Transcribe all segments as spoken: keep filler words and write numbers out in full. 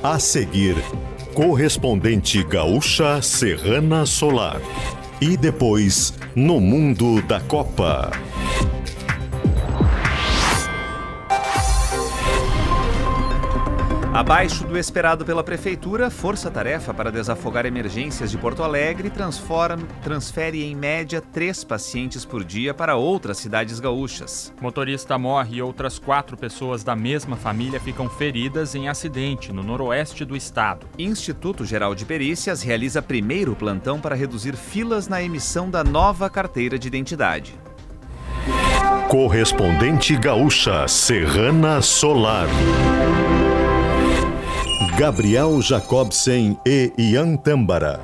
A seguir, Correspondente Gaúcha Serrana Solar. E depois, No Mundo da Copa. Abaixo do esperado pela Prefeitura, força-tarefa para desafogar emergências de Porto Alegre transforma, transfere em média três pacientes por dia para outras cidades gaúchas. Motorista morre e outras quatro pessoas da mesma família ficam feridas em acidente no noroeste do estado. Instituto Geral de Perícias realiza primeiro plantão para reduzir filas na emissão da nova carteira de identidade. Correspondente Gaúcha Serrana Solar. Gabriel Jacobsen e Ian Tâmbara.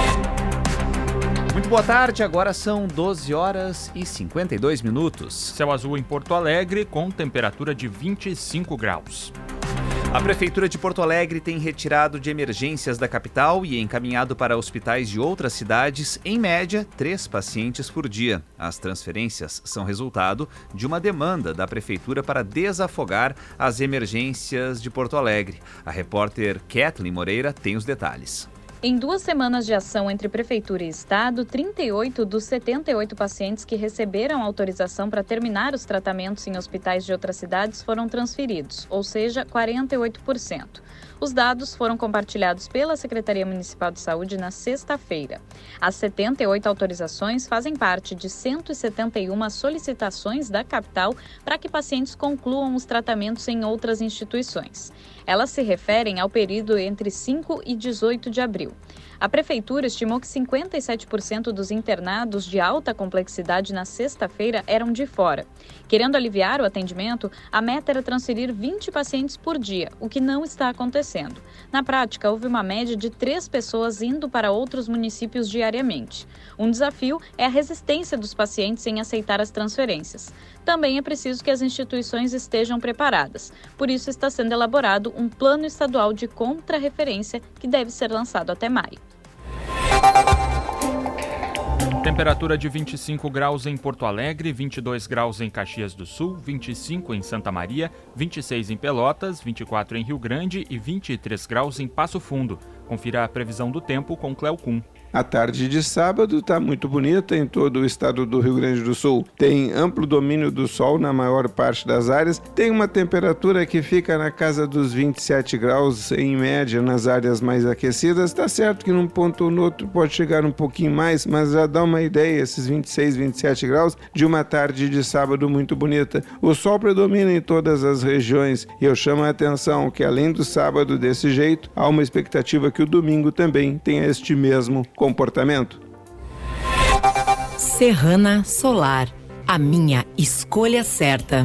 Muito boa tarde, agora são doze horas e cinquenta e dois minutos. Céu azul em Porto Alegre com temperatura de vinte e cinco graus. A Prefeitura de Porto Alegre tem retirado de emergências da capital e encaminhado para hospitais de outras cidades, em média, três pacientes por dia. As transferências são resultado de uma demanda da Prefeitura para desafogar as emergências de Porto Alegre. A repórter Kathleen Moreira tem os detalhes. Em duas semanas de ação entre Prefeitura e Estado, trinta e oito dos setenta e oito pacientes que receberam autorização para terminar os tratamentos em hospitais de outras cidades foram transferidos, ou seja, quarenta e oito por cento. Os dados foram compartilhados pela Secretaria Municipal de Saúde na sexta-feira. As setenta e oito autorizações fazem parte de cento e setenta e uma solicitações da capital para que pacientes concluam os tratamentos em outras instituições. Elas se referem ao período entre cinco e dezoito de abril. A Prefeitura estimou que cinquenta e sete por cento dos internados de alta complexidade na sexta-feira eram de fora. Querendo aliviar o atendimento, a meta era transferir vinte pacientes por dia, o que não está acontecendo. Na prática, houve uma média de três pessoas indo para outros municípios diariamente. Um desafio é a resistência dos pacientes em aceitar as transferências. Também é preciso que as instituições estejam preparadas. Por isso, está sendo elaborado um plano estadual de contrarreferência que deve ser lançado até maio. Temperatura de vinte e cinco graus em Porto Alegre, vinte e dois graus em Caxias do Sul, vinte e cinco em Santa Maria, vinte e seis em Pelotas, vinte e quatro em Rio Grande e vinte e três graus em Passo Fundo. Confira a previsão do tempo com Cléo Kuhn. A tarde de sábado está muito bonita em todo o estado do Rio Grande do Sul. Tem amplo domínio do sol na maior parte das áreas. Tem uma temperatura que fica na casa dos vinte e sete graus em média nas áreas mais aquecidas. Está certo que num ponto ou no outro pode chegar um pouquinho mais, mas já dá uma ideia, esses vinte e seis, vinte e sete graus, de uma tarde de sábado muito bonita. O sol predomina em todas as regiões e eu chamo a atenção que além do sábado desse jeito, há uma expectativa que o domingo também tenha este mesmo comportamento. Serrana Solar, a minha escolha certa.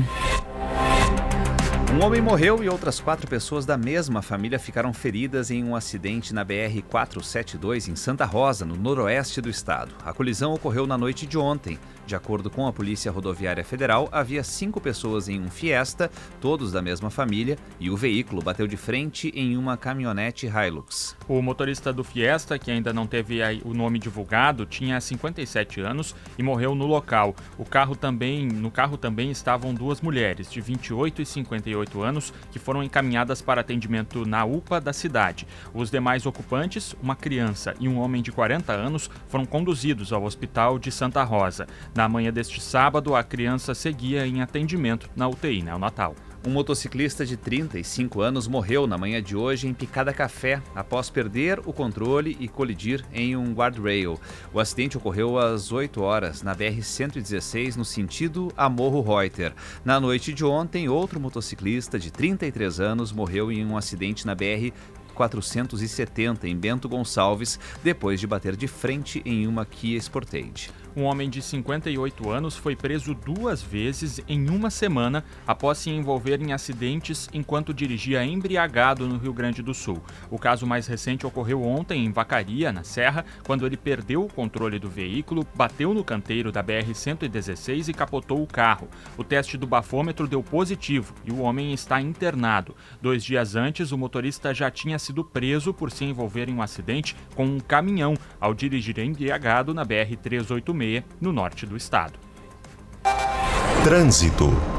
Um homem morreu e outras quatro pessoas da mesma família ficaram feridas em um acidente na B R quatrocentos e setenta e dois em Santa Rosa, no noroeste do estado. A colisão ocorreu na noite de ontem. De acordo com a Polícia Rodoviária Federal, havia cinco pessoas em um Fiesta, todos da mesma família, e o veículo bateu de frente em uma caminhonete Hilux. O motorista do Fiesta, que ainda não teve o nome divulgado, tinha cinquenta e sete anos e morreu no local. O carro também, no carro também estavam duas mulheres, de vinte e oito e cinquenta e oito anos, que foram encaminhadas para atendimento na U P A da cidade. Os demais ocupantes, uma criança e um homem de quarenta anos, foram conduzidos ao Hospital de Santa Rosa. Na manhã deste sábado, a criança seguia em atendimento na U T I neonatal. Um motociclista de trinta e cinco anos morreu na manhã de hoje em Picada Café, após perder o controle e colidir em um guardrail. O acidente ocorreu às oito horas, na B R cento e dezesseis, no sentido a Morro Reuter. Na noite de ontem, outro motociclista de trinta e três anos morreu em um acidente na B R quatrocentos e setenta, em Bento Gonçalves, depois de bater de frente em uma Kia Sportage. Um homem de cinquenta e oito anos foi preso duas vezes em uma semana após se envolver em acidentes enquanto dirigia embriagado no Rio Grande do Sul. O caso mais recente ocorreu ontem em Vacaria, na Serra, quando ele perdeu o controle do veículo, bateu no canteiro da B R cento e dezesseis e capotou o carro. O teste do bafômetro deu positivo e o homem está internado. Dois dias antes, o motorista já tinha sido preso por se envolver em um acidente com um caminhão ao dirigir embriagado na B R trezentos e oitenta e seis, no norte do estado. Trânsito.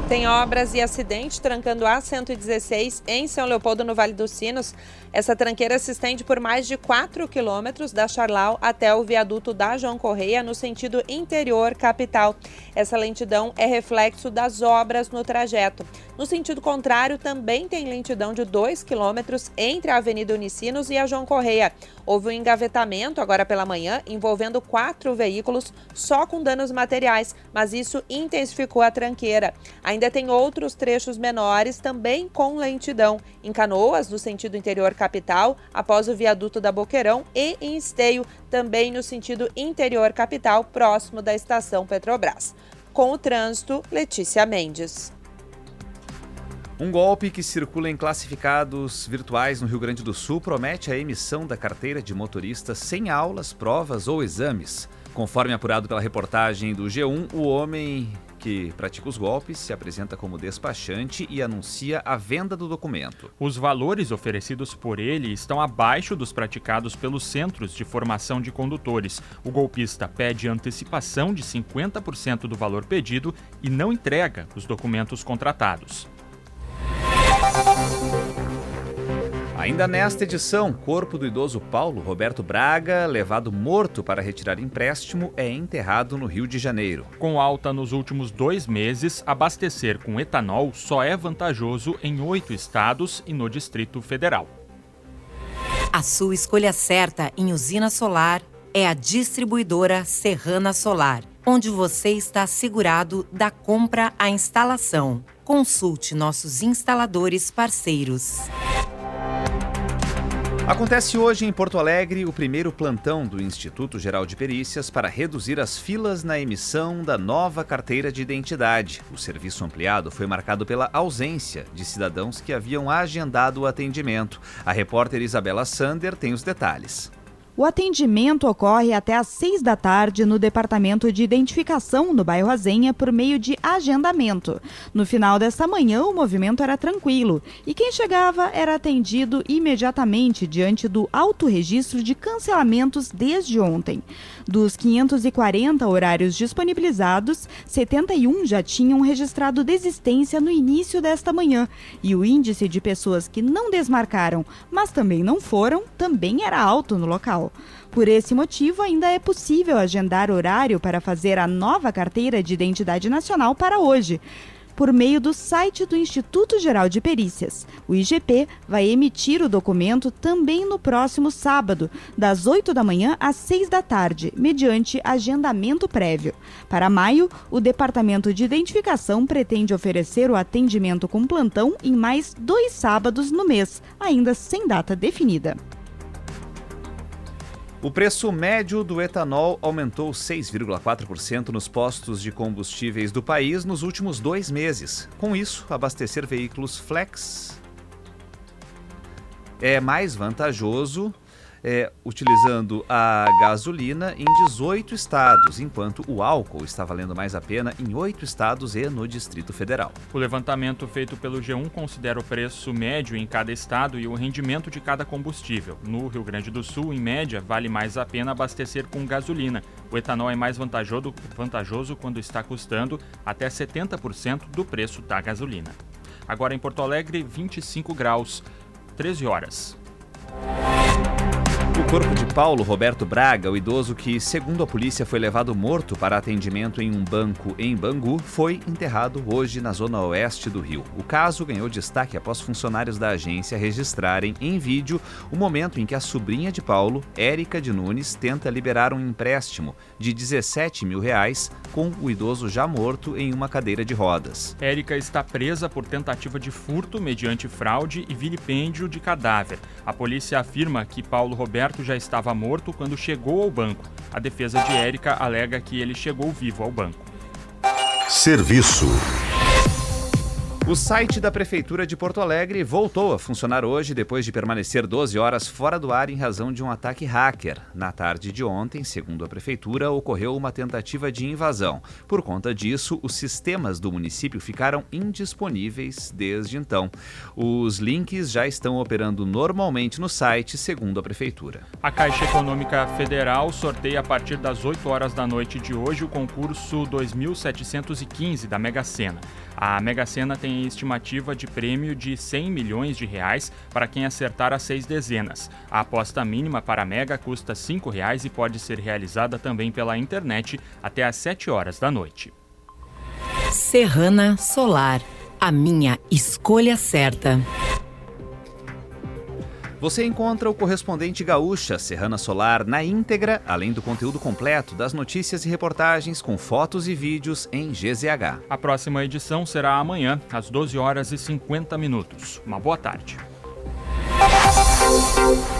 Tem obras e acidente trancando a cento e dezesseis em São Leopoldo, no Vale dos Sinos. Essa tranqueira se estende por mais de quatro quilômetros da Charlau até o viaduto da João Correia, no sentido interior capital. Essa lentidão é reflexo das obras no trajeto. No sentido contrário, também tem lentidão de dois quilômetros entre a Avenida Unicinos e a João Correia. Houve um engavetamento agora pela manhã envolvendo quatro veículos só com danos materiais, mas isso intensificou a tranqueira. Ainda tem outros trechos menores também com lentidão. Em Canoas, no sentido interior capital, após o viaduto da Boqueirão, e em Esteio, também no sentido interior capital, próximo da estação Petrobras. Com o trânsito, Letícia Mendes. Um golpe que circula em classificados virtuais no Rio Grande do Sul promete a emissão da carteira de motorista sem aulas, provas ou exames. Conforme apurado pela reportagem do G um, o homem que pratica os golpes se apresenta como despachante e anuncia a venda do documento. Os valores oferecidos por ele estão abaixo dos praticados pelos centros de formação de condutores. O golpista pede antecipação de cinquenta por cento do valor pedido e não entrega os documentos contratados. Ainda nesta edição, corpo do idoso Paulo Roberto Braga, levado morto para retirar empréstimo, é enterrado no Rio de Janeiro. Com alta nos últimos dois meses, abastecer com etanol só é vantajoso em oito estados e no Distrito Federal. A sua escolha certa em usina solar é a distribuidora Serrana Solar, onde você está assegurado da compra à instalação. Consulte nossos instaladores parceiros. Acontece hoje em Porto Alegre o primeiro plantão do Instituto Geral de Perícias para reduzir as filas na emissão da nova carteira de identidade. O serviço ampliado foi marcado pela ausência de cidadãos que haviam agendado o atendimento. A repórter Isabela Sander tem os detalhes. O atendimento ocorre até às seis da tarde no Departamento de Identificação, no bairro Azenha, por meio de agendamento. No final desta manhã, o movimento era tranquilo e quem chegava era atendido imediatamente diante do autorregistro de cancelamentos desde ontem. Dos quinhentos e quarenta horários disponibilizados, setenta e um já tinham registrado desistência no início desta manhã e o índice de pessoas que não desmarcaram, mas também não foram, também era alto no local. Por esse motivo, ainda é possível agendar horário para fazer a nova carteira de identidade nacional para hoje, por meio do site do Instituto Geral de Perícias. O I G P vai emitir o documento também no próximo sábado, das oito da manhã às seis da tarde, mediante agendamento prévio. Para maio, o Departamento de Identificação pretende oferecer o atendimento com plantão em mais dois sábados no mês, ainda sem data definida. O preço médio do etanol aumentou seis vírgula quatro por cento nos postos de combustíveis do país nos últimos dois meses. Com isso, abastecer veículos flex é mais vantajoso, é, utilizando a gasolina em dezoito estados, enquanto o álcool está valendo mais a pena em oito estados e no Distrito Federal. O levantamento feito pelo G um considera o preço médio em cada estado e o rendimento de cada combustível. No Rio Grande do Sul, em média, vale mais a pena abastecer com gasolina. O etanol é mais vantajoso, vantajoso quando está custando até setenta por cento do preço da gasolina. Agora em Porto Alegre, vinte e cinco graus, treze horas. O corpo de Paulo Roberto Braga, o idoso que, segundo a polícia, foi levado morto para atendimento em um banco em Bangu, foi enterrado hoje na zona oeste do Rio. O caso ganhou destaque após funcionários da agência registrarem em vídeo o momento em que a sobrinha de Paulo, Érica de Nunes, tenta liberar um empréstimo de dezessete mil reais com o idoso já morto em uma cadeira de rodas. Érica está presa por tentativa de furto mediante fraude e vilipêndio de cadáver. A polícia afirma que Paulo Roberto já estava morto quando chegou ao banco. A defesa de Érica alega que ele chegou vivo ao banco. Serviço. O site da Prefeitura de Porto Alegre voltou a funcionar hoje depois de permanecer doze horas fora do ar em razão de um ataque hacker. Na tarde de ontem, segundo a Prefeitura, ocorreu uma tentativa de invasão. Por conta disso, os sistemas do município ficaram indisponíveis desde então. Os links já estão operando normalmente no site, segundo a Prefeitura. A Caixa Econômica Federal sorteia a partir das oito horas da noite de hoje o concurso dois mil setecentos e quinze da Mega Sena. A Mega Sena tem estimativa de prêmio de cem milhões de reais para quem acertar as seis dezenas. A aposta mínima para a Mega custa cinco reais e pode ser realizada também pela internet até às sete horas da noite. Serrana Solar, a minha escolha certa. Você encontra o Correspondente Gaúcha Serrana Solar na íntegra, além do conteúdo completo das notícias e reportagens com fotos e vídeos em G Z H. A próxima edição será amanhã, às doze horas e cinquenta minutos. Uma boa tarde.